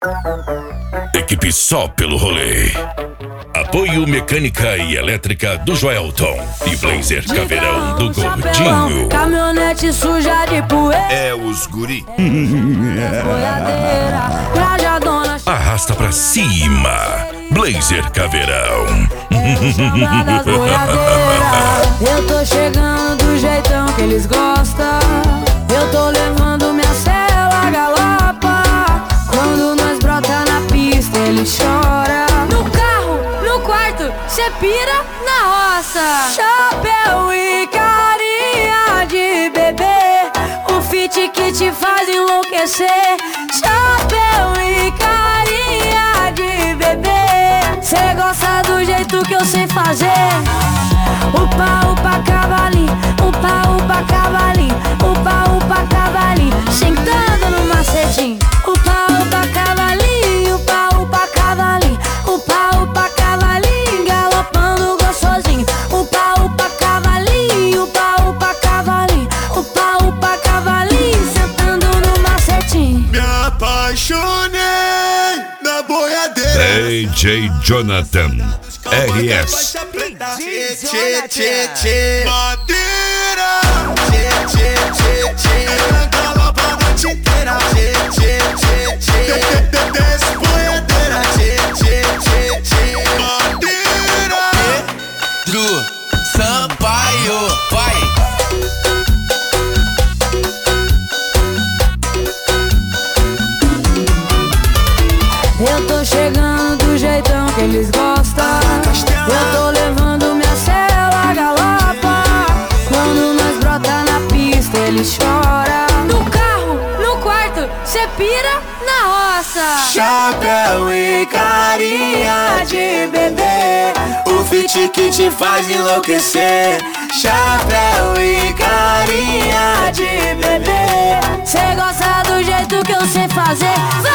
Equipe só pelo rolê. Apoio mecânica e elétrica do Joelton e Blazer Caveirão do Gordinho. Caminhonete suja de poeira. É os guri. Boiadeira, trajadona. Arrasta pra cima. Blazer Caveirão. Eu tô chegando do jeitão que eles gostam. Eu tô levando minha cela galopa. Quando nós brota na pista, ele chora. No carro, no quarto, cê pira na roça. Chapéu e carinha de bebê, o fit que te faz enlouquecer. Chapéu e carinha de bebê, cê gosta do jeito que eu sei fazer. Upa, upa, cavalinho, upa, upa, cavalinho, upa, upa, cavalinho, sentando no macetinho. Upa, upa, cavalinho, upa, upa, cavalinho, upa, upa, cavalinho, galopando gostosinho. Upa, upa, cavalinho, upa, upa, cavalinho, upa, upa, cavalinho, sentando no macetinho. Me apaixonei na boiadeira. DJ Jonathan RS. Tchê, tchê, tchê, madeira. Tchê, tchê, tchê, tchê, ela galopa a noite inteira. Tchê, tchê, tchê, tchê, desce boiadeira. Tchê, tchê, tchê, tchê, madeira. Pedro Sampaio, vai. Eu tô chegando do jeitão que eles gostam. Eu tô levando minha cela galopa. Quando nós brota na pista, ele chora. No carro, no quarto, cê pira na roça. Chapéu e carinha de bebê, o fit que te faz enlouquecer. Chapéu e carinha de bebê, Cê gosta do jeito que eu sei fazer.